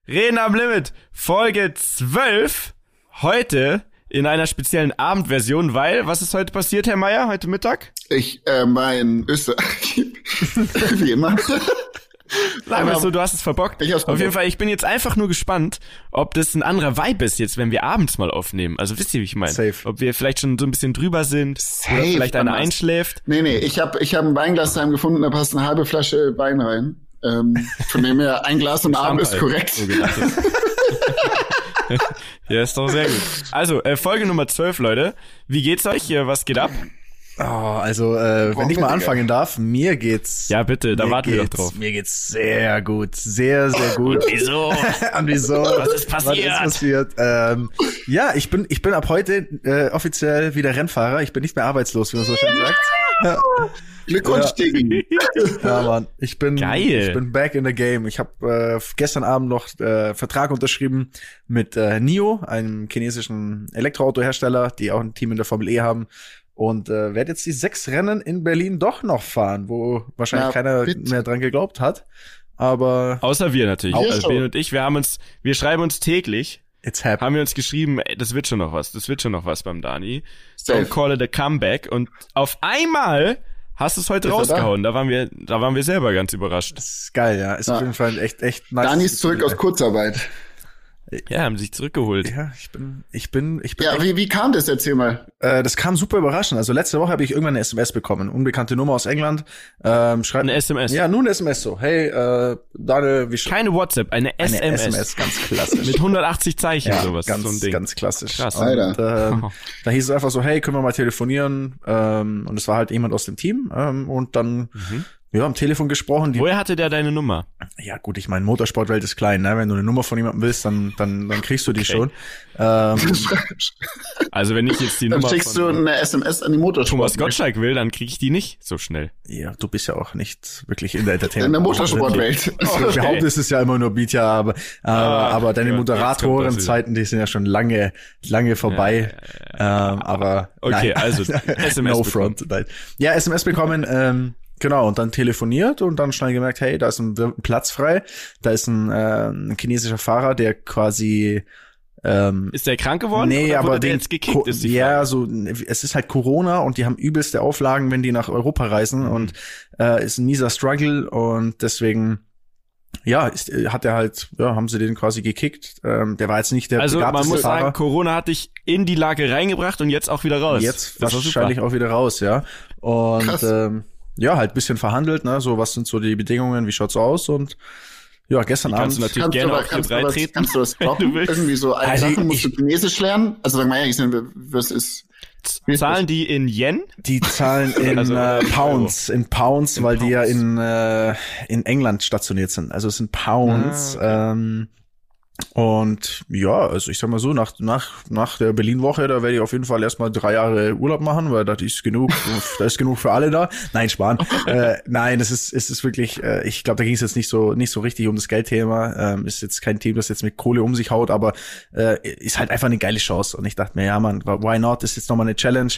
Reden am Limit, Folge 12, heute in einer speziellen Abendversion, weil, was ist heute passiert, Herr Meier, heute Mittag? Ich war in Österreich, wie immer. Sagen wir so, du hast es verbockt. Auf jeden Fall, ich bin jetzt einfach nur gespannt, ob das ein anderer Vibe ist jetzt, wenn wir abends mal aufnehmen. Also wisst ihr, wie ich meine? Safe. Ob wir vielleicht schon so ein bisschen drüber sind, oder vielleicht einer einschläft. Nee, ich hab ein Weinglas daheim gefunden, da passt eine halbe Flasche Wein rein. Von dem her, ein Glas am Abend ist korrekt. So ja, ist doch sehr gut. Also, Folge Nummer 12, Leute. Wie geht's euch? Was geht ab? Wenn ich mal anfangen darf, mir geht's... Ja, bitte, da warten wir doch drauf. Mir geht's sehr gut, sehr, sehr gut. Und wieso? Und wieso? Was ist passiert? Ja, ich bin ab heute offiziell wieder Rennfahrer. Ich bin nicht mehr arbeitslos, wie man so schön sagt. Ja. Glückwunsch, Diggi. Ja, Mann. Ich bin back in the game. Ich habe gestern Abend noch Vertrag unterschrieben mit NIO, einem chinesischen Elektroautohersteller, die auch ein Team in der Formel E haben. Und werde jetzt die 6 Rennen in Berlin doch noch fahren, wo wahrscheinlich keiner mehr dran geglaubt hat. Aber außer wir natürlich. Also Ben und ich, wir schreiben uns täglich. Haben wir uns geschrieben, ey, das wird schon noch was beim Dani. Don't call it a comeback. Und auf einmal hast du es heute rausgehauen. Da waren wir selber ganz überrascht. Das ist geil, ja. Ist auf jeden Fall echt nice. Dani ist zurück aus Kurzarbeit. Ja, haben sich zurückgeholt. Ja, ich bin. Ja, wie kam das? Erzähl mal. Das kam super überraschend. Also letzte Woche habe ich irgendwann eine SMS bekommen. Unbekannte Nummer aus England. Schreibt eine SMS? Ja, nur eine SMS so. Hey, Daniel, keine WhatsApp, eine SMS. Eine SMS, ganz klassisch. Mit 180 Zeichen, sowas. Ganz, so ein Ding. ganz klassisch. Krass. Und, da hieß es einfach so, hey, können wir mal telefonieren? Und es war halt jemand aus dem Team. Und dann am Telefon gesprochen. Woher hatte der deine Nummer? Ja gut, ich meine, Motorsportwelt ist klein, ne? Wenn du eine Nummer von jemandem willst, dann kriegst du die schon. Also wenn ich jetzt die Nummer dann schickst du eine SMS an die Motorsport. Thomas Gottschalk will, dann krieg ich die nicht so schnell. Ja, du bist ja auch nicht wirklich in der Entertainment. In der Motorsportwelt. Ich behaupte, es ist ja immer nur Beat, aber deine Moderatorenzeiten, die sind ja schon lange vorbei. Aber okay, also SMS no front. Nein. Ja, SMS bekommen. Genau, und dann telefoniert und dann schnell gemerkt, hey, da ist ein Platz frei, da ist ein chinesischer Fahrer, der quasi ist der krank geworden? Nee, oder aber der jetzt gekickt ist die Frage? Ja, so es ist halt Corona und die haben übelste Auflagen, wenn die nach Europa reisen und ist ein mieser Struggle und deswegen haben sie den quasi gekickt. Der war jetzt nicht der also man muss Fahrer. Sagen, Corona hat dich in die Lage reingebracht und jetzt auch wieder raus. Jetzt wahrscheinlich auch wieder raus, ja. Und halt bisschen verhandelt, ne? So, was sind so die Bedingungen, wie schaut's aus? Und ja, gestern Abend. Kannst du natürlich gerne auf die drei treten. Kannst du das droppen? Irgendwie so eine Sache, musst du Chinesisch lernen? Also sag mal ehrlich, was ist... Zahlen die in Yen? Die zahlen in Pounds, weil die ja in England stationiert sind. Also es sind Pounds. Und ja, also ich sag mal so, nach der Berlin-Woche, da werde ich auf jeden Fall erstmal 3 Jahre Urlaub machen, weil da ist genug für alle da. Nein, Spahn. Nein, es ist wirklich, ich glaube, da ging es jetzt nicht so richtig um das Geldthema. Ist jetzt kein Team, das jetzt mit Kohle um sich haut, aber ist halt einfach eine geile Chance. Und ich dachte mir, ja man, why not? Ist jetzt nochmal eine Challenge.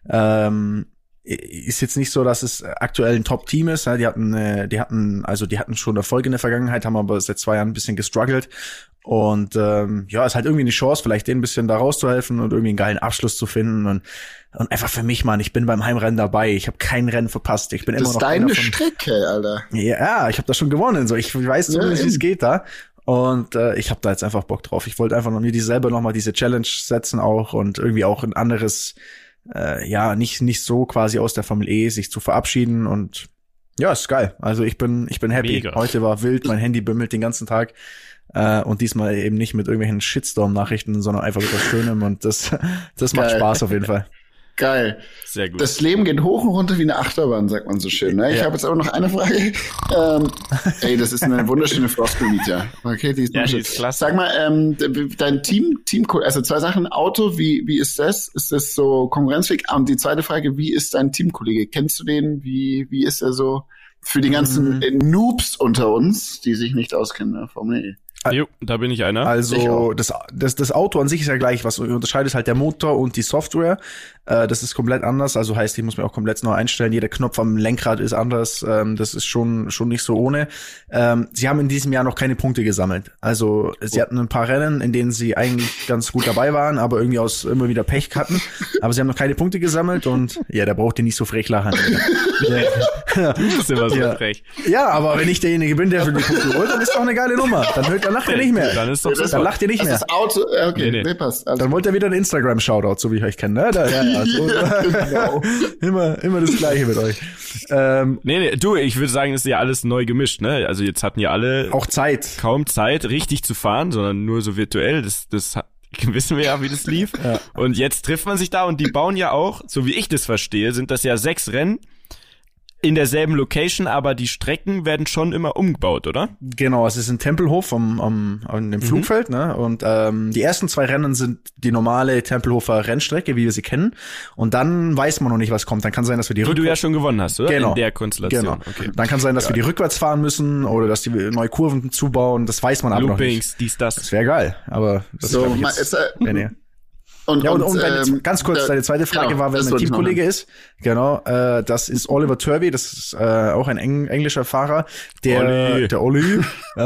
Ist jetzt nicht so, dass es aktuell ein Top-Team ist. Die hatten schon Erfolge in der Vergangenheit, haben aber seit 2 Jahren ein bisschen gestruggelt. Und ist halt irgendwie eine Chance, vielleicht denen ein bisschen da rauszuhelfen und irgendwie einen geilen Abschluss zu finden. Und einfach für mich, Mann, ich bin beim Heimrennen dabei. Ich habe kein Rennen verpasst. Ich bin immer noch. Das ist deine Strecke, Alter. Ja, ich habe das schon gewonnen. So, ich weiß zumindest, wie es geht da. Und ich habe da jetzt einfach Bock drauf. Ich wollte einfach noch mir diese Challenge setzen auch und irgendwie auch ein anderes, nicht so quasi aus der Formel E sich zu verabschieden. Und ja, ist geil. Also ich bin happy. Mega. Heute war wild, mein Handy bimmelt den ganzen Tag. Und diesmal eben nicht mit irgendwelchen Shitstorm-Nachrichten, sondern einfach mit was Schönem und das macht Spaß auf jeden Fall. Geil. Sehr gut. Das Leben geht hoch und runter wie eine Achterbahn, sagt man so schön. Ne? Ich habe jetzt aber noch eine Frage. Das ist eine wunderschöne Floskel, Mietja. Okay, die ist klasse. Sag mal, dein Team, also 2 Sachen. Auto, wie ist das? Ist das so konkurrenzfähig? Und die zweite Frage, wie ist dein Teamkollege? Kennst du den? Wie ist er so für die ganzen Noobs unter uns, die sich nicht auskennen in der Formel E? Jo, da bin ich einer. Also das Auto an sich ist ja gleich, was unterscheidet ist halt der Motor und die Software. Das ist komplett anders, also heißt, ich muss mir auch komplett neu einstellen. Jeder Knopf am Lenkrad ist anders. Das ist schon nicht so ohne. Sie haben in diesem Jahr noch keine Punkte gesammelt. Also sie hatten ein paar Rennen, in denen sie eigentlich ganz gut dabei waren, aber irgendwie aus immer wieder Pech hatten. Aber sie haben noch keine Punkte gesammelt und ja, da braucht ihr nicht so frech lachen. Du bist immer so frech. Ja, aber wenn ich derjenige bin, der für die Punkte holt, dann ist doch eine geile Nummer. Dann lacht ihr nicht mehr. Dann ist doch dann lacht ihr nicht mehr. Das Auto, okay, nee, passt. Dann wollt ihr wieder einen Instagram-Shoutout, so wie ich euch kenne, ne? Also, genau. immer das Gleiche mit euch. Nee, du, ich würde sagen, das ist ja alles neu gemischt, ne? Also jetzt hatten ja alle auch kaum Zeit, richtig zu fahren, sondern nur so virtuell. Das wissen wir ja, wie das lief. Ja. Und jetzt trifft man sich da und die bauen ja auch, so wie ich das verstehe, sind das ja 6 Rennen in derselben Location, aber die Strecken werden schon immer umgebaut, oder? Genau, es ist ein Tempelhof an dem Flugfeld, ne? Und die ersten 2 Rennen sind die normale Tempelhofer Rennstrecke, wie wir sie kennen. Und dann weiß man noch nicht, was kommt. Dann kann sein, dass wir die du ja schon gewonnen hast, oder? Genau. In der Konstellation. Genau. Okay. Dann kann sein, dass wir die rückwärts fahren müssen oder dass die neue Kurven zubauen. Das weiß man aber noch nicht. Loopings, dies, das. Das wäre geil, aber das so, ist nee. Und ganz kurz, deine zweite Frage war, wer mein Teamkollege ist. Genau, das ist Oliver Turvey, das ist auch ein englischer Fahrer. Der Olli.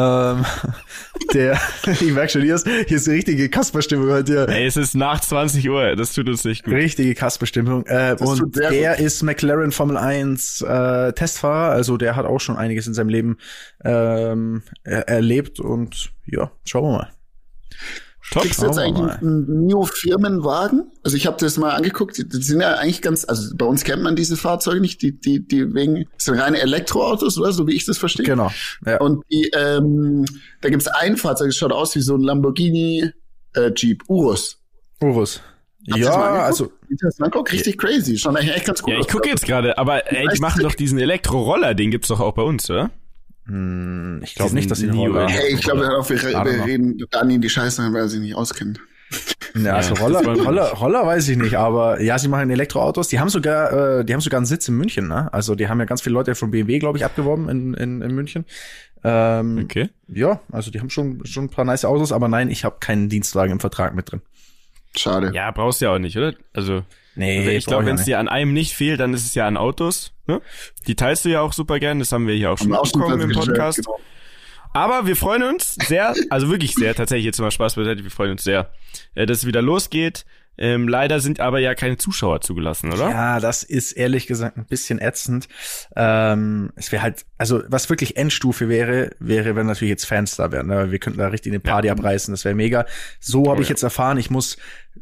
Ich merk schon, hier ist die richtige Kasperstimmung bei dir. Ey, es ist nach 20 Uhr, das tut uns nicht gut. Richtige Kasperstimmung. Und der ist McLaren Formel 1 Testfahrer, also der hat auch schon einiges in seinem Leben erlebt und ja, schauen wir mal. Kriegst du jetzt eigentlich einen NIO-Firmenwagen? Also ich habe das mal angeguckt, die sind ja eigentlich also bei uns kennt man diese Fahrzeuge nicht, die das sind reine Elektroautos, oder? So wie ich das verstehe. Genau. Ja. Und da gibt's ein Fahrzeug, das schaut aus wie so ein Lamborghini Jeep, Urus. Ja, also richtig crazy, schon echt ganz cool. Ja, ich gucke jetzt gerade, aber die machen doch diesen Elektroroller, den gibt's doch auch bei uns, oder? Ich glaube nicht, dass sie NIO. Hey, ich glaube, wir reden Dani in die Scheiße rein, weil er sich nicht auskennt. Ja, also Roller weiß ich nicht, aber ja, sie machen Elektroautos. Die haben sogar einen Sitz in München, ne? Also die haben ja ganz viele Leute von BMW, glaube ich, abgeworben in München. Okay. Ja, also die haben schon ein paar nice Autos, aber nein, ich habe keinen Dienstwagen im Vertrag mit drin. Schade. Ja, brauchst du ja auch nicht, oder? Also nee, ich glaube, wenn es dir an einem nicht fehlt, dann ist es ja an Autos. Ne? Die teilst du ja auch super gern, das haben wir hier auch schon mitbekommen im Podcast. Genau. Aber wir freuen uns sehr, also wirklich sehr, tatsächlich jetzt mal Spaß beiseite, wir freuen uns sehr, dass es wieder losgeht. Leider sind aber ja keine Zuschauer zugelassen, oder? Ja, das ist ehrlich gesagt ein bisschen ätzend. Es wäre halt, also was wirklich Endstufe wäre, wenn natürlich jetzt Fans da wären. Ne? Wir könnten da richtig eine Party abreißen, das wäre mega. So habe ich jetzt erfahren, ich muss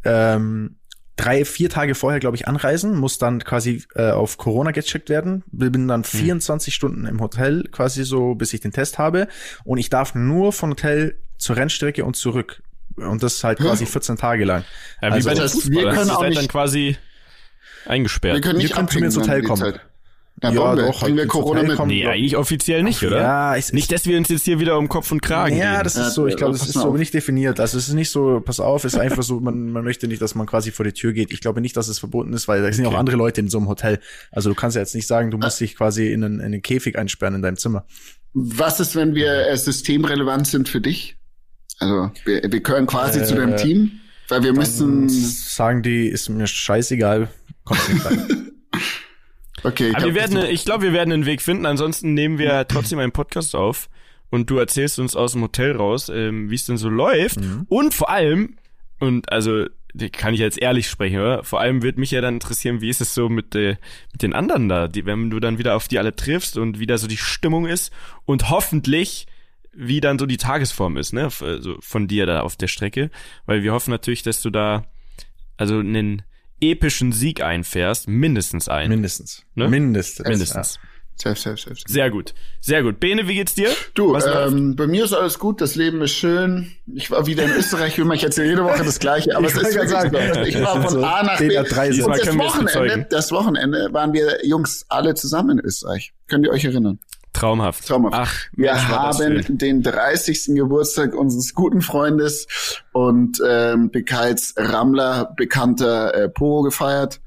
3-4 Tage vorher, glaube ich, anreisen, muss dann quasi auf Corona gecheckt werden, bin dann 24 Stunden im Hotel quasi so, bis ich den Test habe und ich darf nur von Hotel zur Rennstrecke und zurück und das halt quasi 14 Tage lang. Ja, wie bei der Fußball, wir können auch nicht, dann quasi eingesperrt. Wir können nicht zu mir ins Hotel kommen. Ja, doch, kriegen wir Corona mit. Nee, eigentlich offiziell nicht, oder? Ja, nicht, dass wir uns jetzt hier wieder um Kopf und Kragen gehen. Das ist so, ich glaube, das ist so nicht definiert. Also es ist nicht so, pass auf, es ist einfach so, man möchte nicht, dass man quasi vor die Tür geht. Ich glaube nicht, dass es verboten ist, weil da sind ja auch andere Leute in so einem Hotel. Also du kannst ja jetzt nicht sagen, du musst dich quasi in einen Käfig einsperren in deinem Zimmer. Was ist, wenn wir systemrelevant sind für dich? Also wir gehören quasi zu deinem Team, weil wir müssen sagen, die ist mir scheißegal. Kommt nicht rein. Okay, ich glaube, wir werden einen Weg finden. Ansonsten nehmen wir trotzdem einen Podcast auf und du erzählst uns aus dem Hotel raus, wie es denn so läuft. Und vor allem, und also kann ich jetzt ehrlich sprechen, oder? Vor allem wird mich ja dann interessieren, wie ist es so mit den anderen da, wenn du dann wieder auf die alle triffst und wie da so die Stimmung ist und hoffentlich wie dann so die Tagesform ist, ne, so von dir da auf der Strecke, weil wir hoffen natürlich, dass du da also einen epischen Sieg einfährst, mindestens einen. Mindestens. Ne? Mindestens. Ja. Safe. Sehr gut. Bene, wie geht's dir? Du, bei mir ist alles gut, das Leben ist schön. Ich war wieder in Österreich, ich erzähle jede Woche das Gleiche, aber es ist wirklich so. Ich war von A nach B. Und das Wochenende waren wir Jungs alle zusammen in Österreich. Könnt ihr euch erinnern? Traumhaft. Ach, wir haben den 30. Geburtstag unseres guten Freundes und als Rammler bekannter Pogo gefeiert.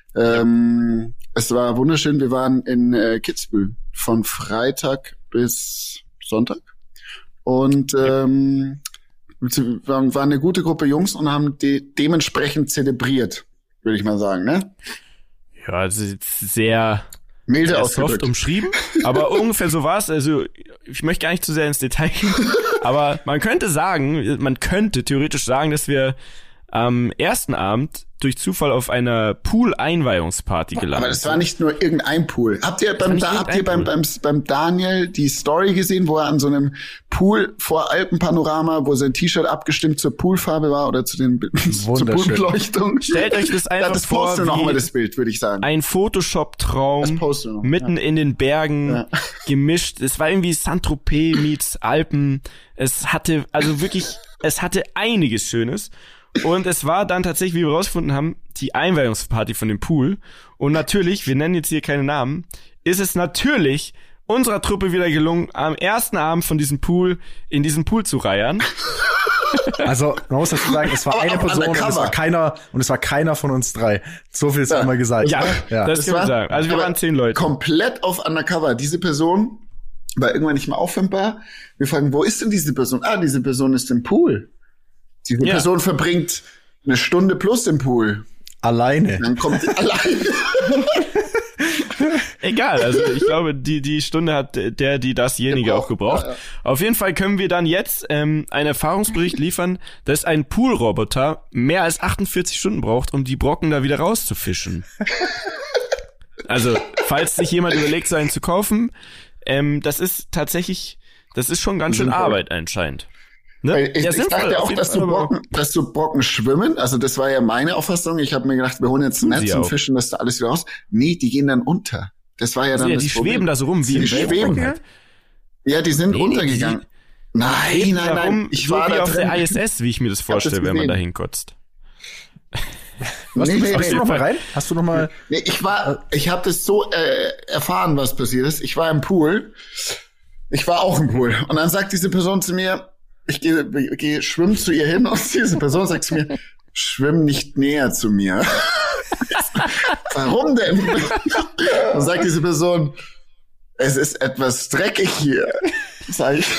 Es war wunderschön. Wir waren in Kitzbühel von Freitag bis Sonntag und waren eine gute Gruppe Jungs und haben dementsprechend zelebriert, würde ich mal sagen, ne? Ja, also sehr milde soft umschrieben, aber ungefähr so war es. Also ich möchte gar nicht zu sehr ins Detail gehen, aber man könnte theoretisch sagen, dass wir am ersten Abend durch Zufall auf einer Pool-Einweihungsparty gelandet. Aber das war nicht nur irgendein Pool. Habt ihr beim Daniel die Story gesehen, wo er an so einem Pool vor Alpenpanorama, wo sein T-Shirt abgestimmt zur Poolfarbe war oder zur Poolbeleuchtung? Stellt euch das einfach vor, posten wir noch mal das Bild, würde ich sagen. Ein Photoshop-Traum mitten in den Bergen gemischt. Es war irgendwie Saint-Tropez meets Alpen. Es hatte einiges Schönes. Und es war dann tatsächlich, wie wir rausgefunden haben, die Einweihungsparty von dem Pool. Und natürlich, wir nennen jetzt hier keine Namen, ist es natürlich unserer Truppe wieder gelungen, am ersten Abend von diesem Pool in diesen Pool zu reiern. Also, man muss dazu sagen, es war eine Person und es war keiner von uns drei. So viel ist immer gesagt. Ja, das kann man sagen. Also wir waren 10 Leute. Komplett auf Undercover. Diese Person war irgendwann nicht mehr auffindbar. Wir fragen, wo ist denn diese Person? Diese Person ist im Pool. Die Person verbringt eine Stunde plus im Pool. Alleine. Dann kommt sie alleine. Egal, also ich glaube, die Stunde hat dasjenige auch gebraucht. Ja. Auf jeden Fall können wir dann jetzt einen Erfahrungsbericht liefern, dass ein Poolroboter mehr als 48 Stunden braucht, um die Brocken da wieder rauszufischen. Also, falls sich jemand überlegt, so einen zu kaufen, das ist schon ganz schön Arbeit anscheinend. Ne? Ich dachte auch, dass so Brocken schwimmen. Also das war ja meine Auffassung. Ich habe mir gedacht, wir holen jetzt ein Netz und fischen das da alles wieder raus. Nee, die gehen dann unter. Das war ja dann das Problem. Die schweben da so rum wie im Schweben. Ja, die sind untergegangen. Nein. Ich war wie auf der ISS, wie ich mir das vorstelle, wenn man da hinkotzt. Hast du noch mal rein? Hast du noch mal? Nee, ich habe das so erfahren, was passiert ist. Ich war im Pool. Ich war auch im Pool. Und dann sagt diese Person zu mir, ich gehe schwimmen zu ihr hin und diese Person sagt zu mir, schwimm nicht näher zu mir. Warum denn? Dann sagt diese Person, es ist etwas dreckig hier. Sag ich.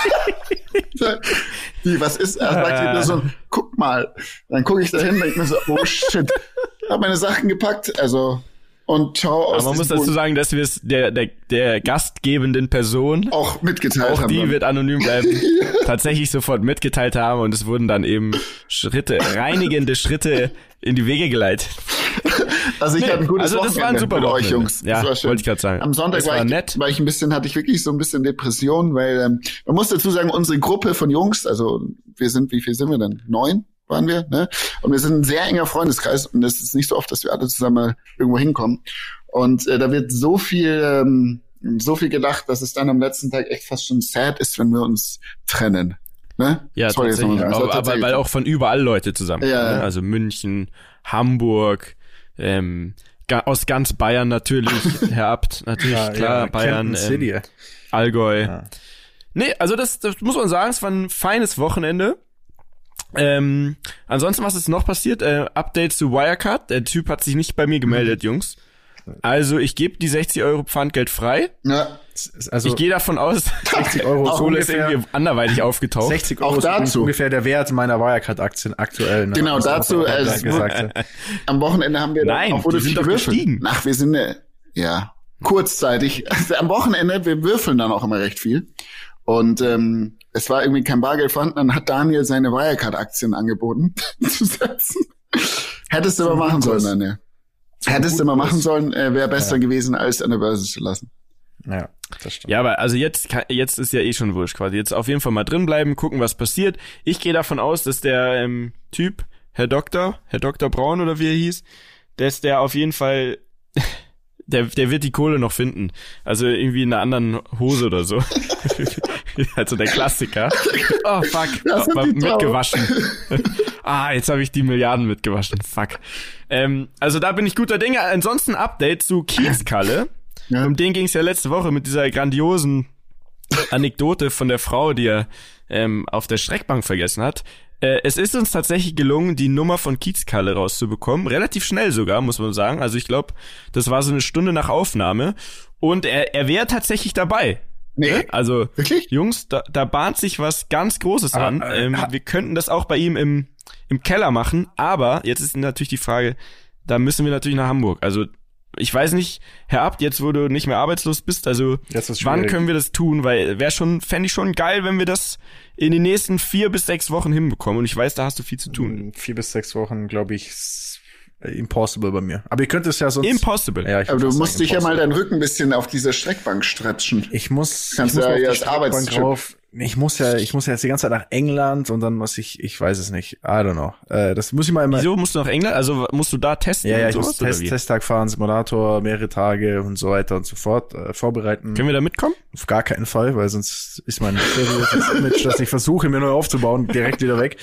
Was ist? Sagt die Person, guck mal. Dann gucke ich da hin, denke mir so, oh shit. Hab meine Sachen gepackt, und ciao aus. Aber man muss dazu sagen, dass wir es der gastgebenden Person auch mitgeteilt haben. Auch die wird anonym bleiben. Tatsächlich sofort mitgeteilt haben und es wurden dann eben reinigende Schritte in die Wege geleitet. Also ich hatte ein gutes Wochenende das war ein super mit euch, Jungs. Ja, wollte ich gerade sagen. Am Sonntag hatte ich wirklich so ein bisschen Depression, weil man muss dazu sagen, unsere Gruppe von Jungs, also wie viel sind wir denn? 9? Waren wir, ne? Und wir sind ein sehr enger Freundeskreis und es ist nicht so oft, dass wir alle zusammen irgendwo hinkommen. Und da wird so viel gelacht, dass es dann am letzten Tag echt fast schon sad ist, wenn wir uns trennen. Ne? Ja, tatsächlich. Aber weil auch von überall Leute zusammen. Ja. Ne? Also München, Hamburg, aus ganz Bayern natürlich, Herr Abt, natürlich, ja, klar, Bayern, Allgäu. Ja. Nee, also das muss man sagen, es war ein feines Wochenende. Ansonsten, was ist noch passiert? Update zu Wirecard. Der Typ hat sich nicht bei mir gemeldet, Jungs. Also ich gebe die 60 € Pfandgeld frei. Ja. Also ich gehe davon aus, 60 € Kohle ist irgendwie anderweitig aufgetaucht. 60 € ist ungefähr der Wert meiner Wirecard-Aktien aktuell. Ne? Genau, dazu. Am Wochenende haben wir auch die sind doch gestiegen. Ach, wir sind kurzzeitig. Also, am Wochenende, wir würfeln dann auch immer recht viel. Und es war irgendwie kein Bargeld vorhanden, dann hat Daniel seine Wirecard-Aktien angeboten zu setzen. Hättest du aber machen sollen, Daniel. Hättest du mal machen sollen, wäre besser gewesen, als an der Börse zu lassen. Ja, das stimmt. Ja, aber also jetzt ist ja eh schon wurscht quasi. Jetzt auf jeden Fall mal drin bleiben, gucken, was passiert. Ich gehe davon aus, dass der Typ, Herr Dr. Braun oder wie er hieß, dass der auf jeden Fall... Der wird die Kohle noch finden. Also irgendwie in einer anderen Hose oder so. Also der Klassiker. Oh, fuck. Mitgewaschen. Jetzt habe ich die Milliarden mitgewaschen. Fuck. Also da bin ich guter Dinge. Ansonsten Update zu Kiezkalle. Ja. Um den ging es ja letzte Woche mit dieser grandiosen Anekdote von der Frau, die er auf der Streckbank vergessen hat. Es ist uns tatsächlich gelungen, die Nummer von Kiezkalle rauszubekommen. Relativ schnell sogar, muss man sagen. Also ich glaube, das war so eine Stunde nach Aufnahme. Und er wäre tatsächlich dabei. Nee. Also, wirklich? Jungs, da bahnt sich was ganz Großes an. Wir könnten das auch bei ihm im Keller machen, aber jetzt ist natürlich die Frage, da müssen wir natürlich nach Hamburg. Also, ich weiß nicht, Herr Abt, jetzt wo du nicht mehr arbeitslos bist, also wann können wir das tun? Weil fände ich schon geil, wenn wir das in den nächsten 4 bis 6 Wochen hinbekommen. Und ich weiß, da hast du viel zu tun. 4 bis 6 Wochen, glaube ich, impossible bei mir. Aber ihr könnt es ja sonst... Impossible. Ja, aber du musst dich ja mal deinen Rücken ein bisschen auf diese Streckbank stretchen. Ich muss ja das Arbeitstisch. Ich muss ja jetzt die ganze Zeit nach England und dann muss ich weiß es nicht. I don't know. Das muss ich mal immer. Wieso musst du nach England? Also musst du da testen? Ja, ich muss Testtag fahren, Simulator, mehrere Tage und so weiter und so fort vorbereiten. Können wir da mitkommen? Auf gar keinen Fall, weil sonst ist mein Image, das ich versuche mir neu aufzubauen, direkt wieder weg.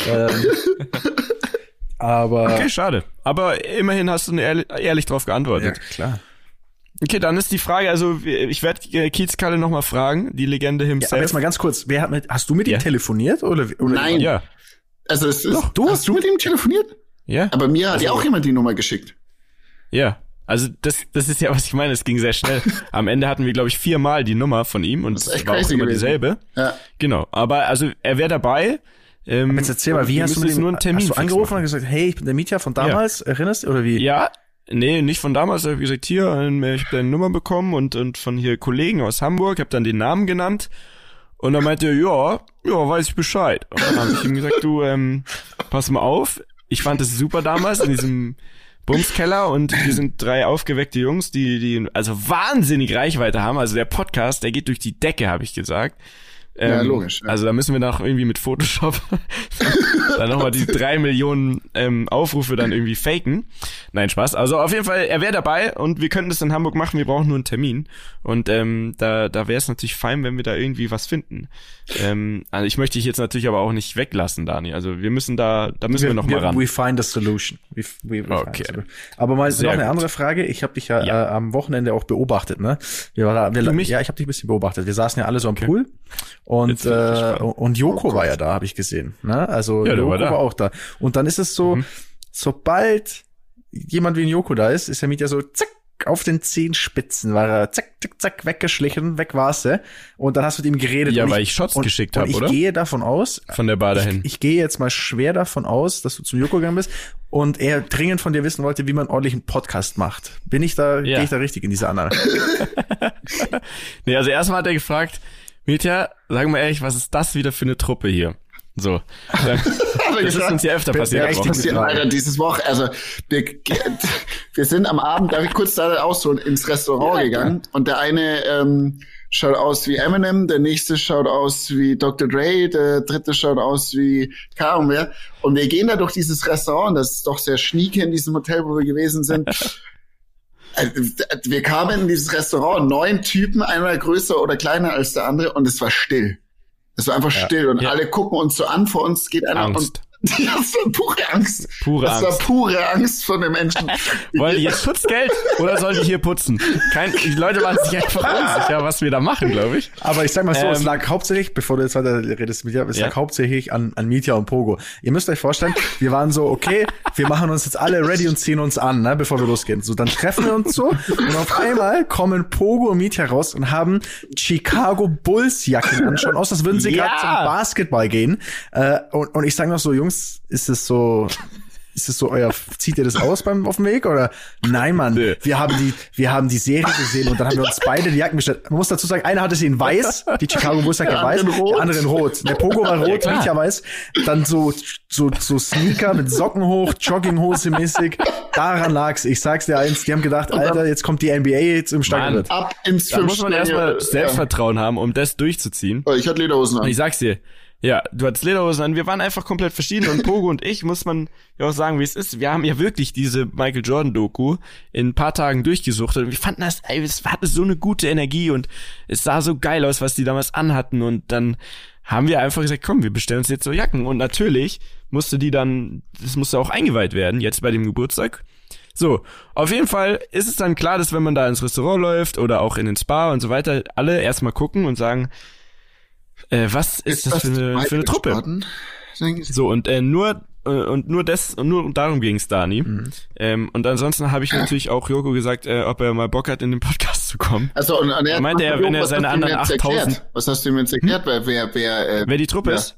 Aber okay, schade. Aber immerhin hast du ehrlich drauf geantwortet. Ja, klar. Okay, dann ist die Frage, also ich werde Kiezkalle nochmal fragen, die Legende himself. Ja, aber jetzt mal ganz kurz, hast du mit ihm telefoniert? Oder Nein. Ja. Also hast du mit ihm telefoniert? Ja. Aber mir hat ja auch jemand die Nummer geschickt. Ja. Also das ist ja, was ich meine, es ging sehr schnell. Am Ende hatten wir, glaube ich, 4-mal die Nummer von ihm und es war auch immer dieselbe. Ja. Genau, aber also er wäre dabei. Jetzt erzähl mal, wie hast du mit ihm, nur einen Termin hast du angerufen und gesagt, hey, ich bin der Mietja von damals, erinnerst du, oder wie? Ja, nee, nicht von damals, ich habe gesagt, hier, ich habe deine Nummer bekommen und von hier Kollegen aus Hamburg, habe dann den Namen genannt und dann meinte er, ja, weiß ich Bescheid. Und dann habe ich ihm gesagt, du, pass mal auf, ich fand das super damals in diesem Bumskeller und wir sind 3 aufgeweckte Jungs, die also wahnsinnig Reichweite haben, also der Podcast, der geht durch die Decke, habe ich gesagt. Ja, logisch. Ja. Also da müssen wir noch irgendwie mit Photoshop dann nochmal die 3 Millionen Aufrufe dann irgendwie faken. Nein, Spaß. Also auf jeden Fall, er wäre dabei und wir könnten das in Hamburg machen, wir brauchen nur einen Termin. Und da wäre es natürlich fein, wenn wir da irgendwie was finden. Also ich möchte dich jetzt natürlich aber auch nicht weglassen, Dani. Also wir müssen da müssen wir noch mal ran. We find a solution. Okay. Aber mal noch eine andere Frage. Ich habe dich ja am Wochenende auch beobachtet, ne? Ja, ich habe dich ein bisschen beobachtet. Wir saßen ja alle so am Pool. Und Joko war ja da, habe ich gesehen. Ne? Also Joko war auch da. Und dann ist es so, sobald jemand wie ein Joko da ist der Mieter so zack, auf den Zehenspitzen war er zack, zack, zack, weggeschlichen, weg war's. Und dann hast du mit ihm geredet. Ja, weil ich Shots geschickt habe, oder? Ich gehe davon aus. Von der Bar dahin. Ich gehe jetzt mal schwer davon aus, dass du zum Joko gegangen bist und er dringend von dir wissen wollte, wie man ordentlich einen Podcast macht. Gehe ich da richtig in diese Annahme? Nee, also erstmal hat er gefragt, Mietja, sag mal ehrlich, was ist das wieder für eine Truppe hier? So. Das ist uns ja öfter passiert. Alter, dieses Woche, also wir sind am Abend, darf ich kurz da ausholen, ins Restaurant gegangen und der eine schaut aus wie Eminem, der nächste schaut aus wie Dr. Dre, der dritte schaut aus wie kaum wer. Und wir gehen da durch dieses Restaurant, das ist doch sehr schnieke in diesem Hotel, wo wir gewesen sind. Wir kamen in dieses Restaurant, 9 Typen, einer größer oder kleiner als der andere und es war still. Es war einfach still und alle gucken uns so an, vor uns geht einer Angst. und das war pure Angst. Das war pure Angst von den Menschen. Wollen die jetzt Schutzgeld oder sollen die hier putzen? Die Leute waren sich einfach unsicher, was wir da machen, glaube ich. Aber ich sag mal so, es lag hauptsächlich, bevor du jetzt weiter redest, es lag hauptsächlich an Mietja und Pogo. Ihr müsst euch vorstellen, wir waren so, okay, wir machen uns jetzt alle ready und ziehen uns an, ne, bevor wir losgehen. So, dann treffen wir uns so und auf einmal kommen Pogo und Mietja raus und haben Chicago Bulls Jacken an, schauen aus, als würden sie gerade zum Basketball gehen. Und ich sag noch so, Jungs, ist es so zieht ihr das aus auf dem Weg oder? Nein, Mann. Nee. Wir haben die Serie gesehen und dann haben wir uns beide die Jacken bestellt. Man muss dazu sagen, einer hatte sie in weiß, die Chicago Bulls Jacke weiß, der andere in rot. Der Pogo war rot, Mietja weiß. Dann so Sneaker mit Socken hoch, Jogginghose mäßig. Daran lag's. Ich sag's dir eins, die haben gedacht, Alter, jetzt kommt die NBA jetzt im Stadion. Ab ins Da muss man erstmal Selbstvertrauen haben, um das durchzuziehen. Ich hatte Lederhosen an. Und ich sag's dir, ja, du hattest Lederhosen an, wir waren einfach komplett verschieden und Pogo und ich, muss man ja auch sagen, wie es ist, wir haben ja wirklich diese Michael Jordan Doku in ein paar Tagen durchgesucht und wir fanden es hatte so eine gute Energie und es sah so geil aus, was die damals anhatten und dann haben wir einfach gesagt, komm, wir bestellen uns jetzt so Jacken und natürlich das musste auch eingeweiht werden, jetzt bei dem Geburtstag. So, auf jeden Fall ist es dann klar, dass wenn man da ins Restaurant läuft oder auch in den Spa und so weiter, alle erstmal gucken und sagen, was ist das für eine Truppe? So, und nur Und nur darum ging's, Dani. Und ansonsten habe ich natürlich auch Joko gesagt, ob er mal Bock hat, in den Podcast zu kommen. Also und er meinte, wenn er seine anderen 8000... Was hast du ihm jetzt erklärt? Wer die Truppe ist?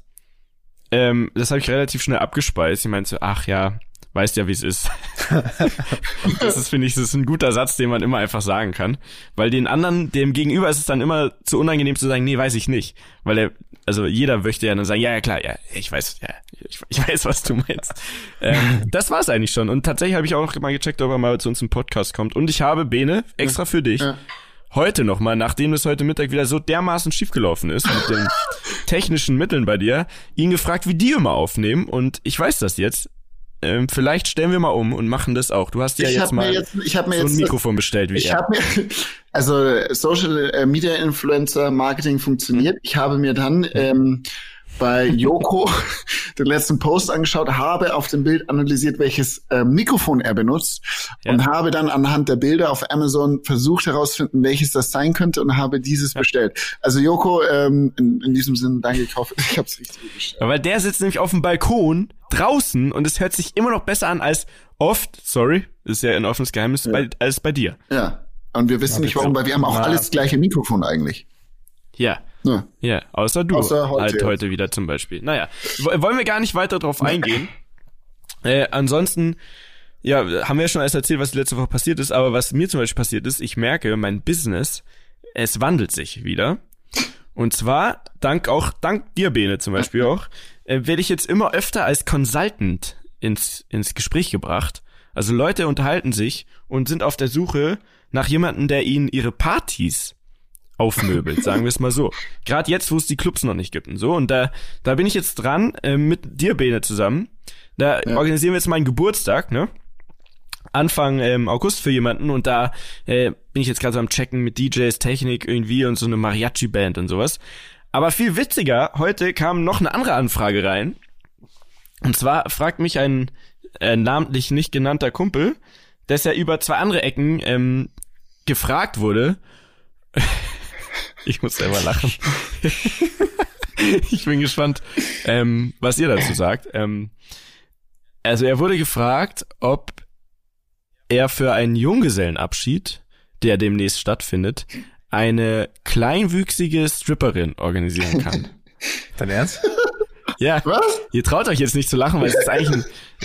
Das habe ich relativ schnell abgespeist. Ich meinte so, ach ja, weißt ja, wie es ist. Und das ist, finde ich, das ist ein guter Satz, den man immer einfach sagen kann. Weil den anderen, dem Gegenüber ist es dann immer zu unangenehm zu sagen, nee, weiß ich nicht. Weil jeder möchte ja dann sagen, ja klar, ja, ich weiß, was du meinst. Das war's eigentlich schon. Und tatsächlich habe ich auch mal gecheckt, ob er mal zu uns im Podcast kommt. Und ich habe, Bene, extra für dich, heute nochmal, nachdem es heute Mittag wieder so dermaßen schiefgelaufen ist mit den technischen Mitteln bei dir, ihn gefragt, wie die immer aufnehmen. Und ich weiß das jetzt. Vielleicht stellen wir mal um und machen das auch. Du hast ja jetzt mal so ein Mikrofon bestellt wie er. Also Social Media Influencer Marketing funktioniert. Ich habe mir dann bei Joko den letzten Post angeschaut, habe auf dem Bild analysiert, welches Mikrofon er benutzt und habe dann anhand der Bilder auf Amazon versucht herauszufinden, welches das sein könnte und habe dieses bestellt. Also Joko, in diesem Sinne, danke, ich hoffe, ich habe es richtig bestellt. Weil der sitzt nämlich auf dem Balkon draußen und es hört sich immer noch besser an als oft, ist ja ein offenes Geheimnis, als bei dir. Ja, und wir wissen nicht warum, weil wir haben auch alles gleiche Mikrofon eigentlich. Ja, außer du heute wieder zum Beispiel. Naja, wollen wir gar nicht weiter drauf eingehen. Ansonsten, haben wir ja schon alles erzählt, was letzte Woche passiert ist, aber was mir zum Beispiel passiert ist, ich merke, mein Business, es wandelt sich wieder. Und zwar, dank dir, Bene, zum Beispiel auch, werde ich jetzt immer öfter als Consultant ins Gespräch gebracht. Also Leute unterhalten sich und sind auf der Suche nach jemandem, der ihnen ihre Partys aufmöbelt, sagen wir es mal so. Gerade jetzt, wo es die Clubs noch nicht gibt und so. Und da bin ich jetzt dran, mit dir, Bene, zusammen. Da organisieren wir jetzt meinen Geburtstag, ne? Anfang August für jemanden. Und da bin ich jetzt gerade so am Checken mit DJs, Technik irgendwie und so eine Mariachi-Band und sowas. Aber viel witziger, heute kam noch eine andere Anfrage rein. Und zwar fragt mich ein namentlich nicht genannter Kumpel, dass er über 2 andere Ecken gefragt wurde. Ich muss selber lachen. Ich bin gespannt, was ihr dazu sagt. Also er wurde gefragt, ob er für einen Junggesellenabschied, der demnächst stattfindet, eine kleinwüchsige Stripperin organisieren kann. Dein Ernst? Ja. Was? Ihr traut euch jetzt nicht zu lachen, weil es ist eigentlich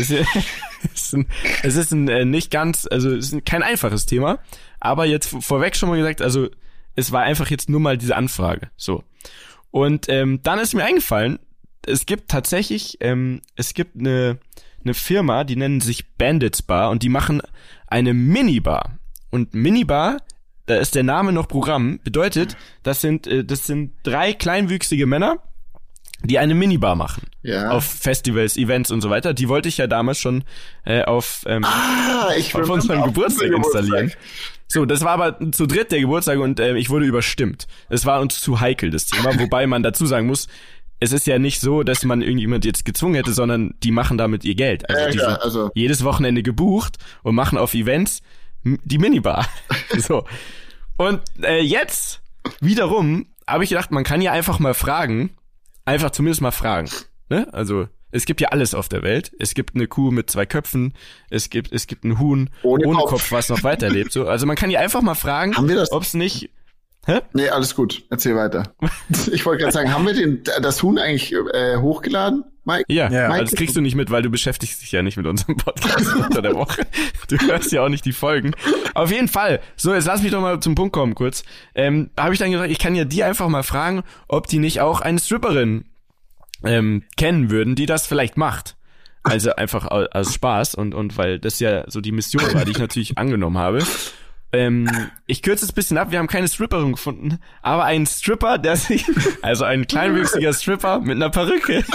es ist nicht ganz, also es ist kein einfaches Thema, aber jetzt vorweg schon mal gesagt, also es war einfach jetzt nur mal diese Anfrage, so. Und dann ist mir eingefallen, es gibt tatsächlich, es gibt eine Firma, die nennen sich Bandits Bar und die machen eine Minibar. Und Minibar, da ist der Name noch Programm, bedeutet, das sind 3 kleinwüchsige Männer, die eine Minibar machen. Ja. Auf Festivals, Events und so weiter. Die wollte ich ja damals schon auf unserem Geburtstag installieren. So, das war aber zu dritt der Geburtstag und ich wurde überstimmt. Es war uns zu heikel, das Thema. Wobei man dazu sagen muss, es ist ja nicht so, dass man irgendjemand jetzt gezwungen hätte, sondern die machen damit ihr Geld. Also die sind jedes Wochenende gebucht und machen auf Events die Minibar. So. Und jetzt wiederum habe ich gedacht, man kann ja einfach mal fragen, einfach zumindest mal fragen. Ne? Also es gibt ja alles auf der Welt. Es gibt eine Kuh mit 2 Köpfen, es gibt ein Huhn ohne Kopf, was noch weiterlebt. So. Also man kann ja einfach mal fragen, ob es nicht... Hä? Nee, alles gut. Erzähl weiter. Ich wollte gerade sagen, haben wir das Huhn eigentlich hochgeladen, Mike? Ja, Mike, also das kriegst du nicht mit, weil du beschäftigst dich ja nicht mit unserem Podcast unter der Woche. Du hörst ja auch nicht die Folgen. Auf jeden Fall. So, jetzt lass mich doch mal zum Punkt kommen kurz. Habe ich dann gesagt, ich kann ja die einfach mal fragen, ob die nicht auch eine Stripperin kennen würden, die das vielleicht macht. Also einfach aus Spaß und weil das ja so die Mission war, die ich natürlich angenommen habe. Ich kürze es ein bisschen ab, wir haben keine Stripperin gefunden, aber einen Stripper, also ein kleinwüchsiger Stripper mit einer Perücke.